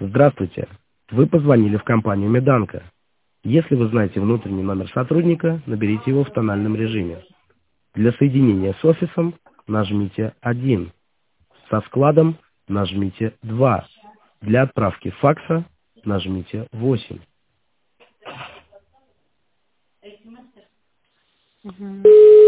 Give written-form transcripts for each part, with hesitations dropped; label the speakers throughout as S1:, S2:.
S1: Здравствуйте. Вы позвонили в компанию Меданка. Если вы знаете внутренний номер сотрудника, наберите его в тональном режиме. Для соединения с офисом нажмите 1. Со складом нажмите 2. Для отправки факса нажмите 8.
S2: Мгм.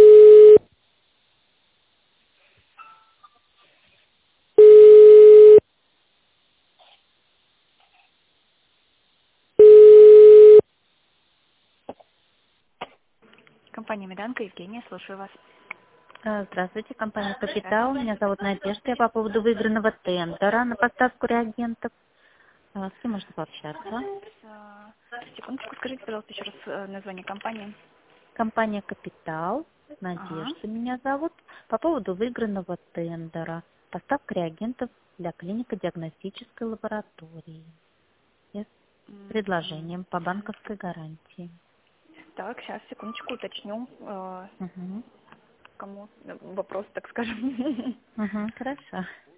S3: Компания Меданка, Евгения, слушаю вас.
S2: Здравствуйте, компания «Капитал».
S3: Здравствуйте.
S2: Меня зовут Надежда. Я по поводу выигранного тендера на поставку реагентов. С кем можно пообщаться?
S3: Секундочку, скажите, пожалуйста, еще раз название компании.
S2: Компания «Капитал».
S3: Ага.
S2: Надежда меня зовут. По поводу выигранного тендера. Поставка реагентов для клинико-диагностической лаборатории. И с предложением по банковской гарантии.
S3: Так, сейчас, секундочку, уточню,
S2: Угу.
S3: кому вопрос, так скажем.
S2: Хорошо.